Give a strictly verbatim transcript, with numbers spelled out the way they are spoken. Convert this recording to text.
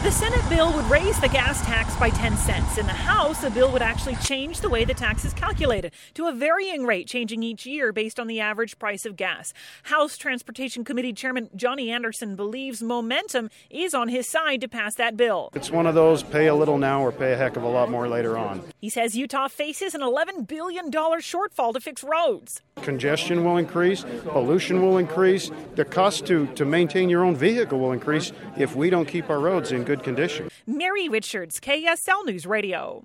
The Senate bill would raise the gas tax by ten cents. In the House, a bill would actually change the way the tax is calculated to a varying rate, changing each year based on the average price of gas. House Transportation Committee Chairman Johnny Anderson believes momentum is on his side to pass that bill. It's one of those pay a little now or pay a heck of a lot more later on. He says Utah faces an eleven billion dollars shortfall to fix roads. Congestion will increase, pollution will increase, the cost to, to maintain your own vehicle will increase if we don't keep our roads in good condition. Mary Richards, K S L News Radio.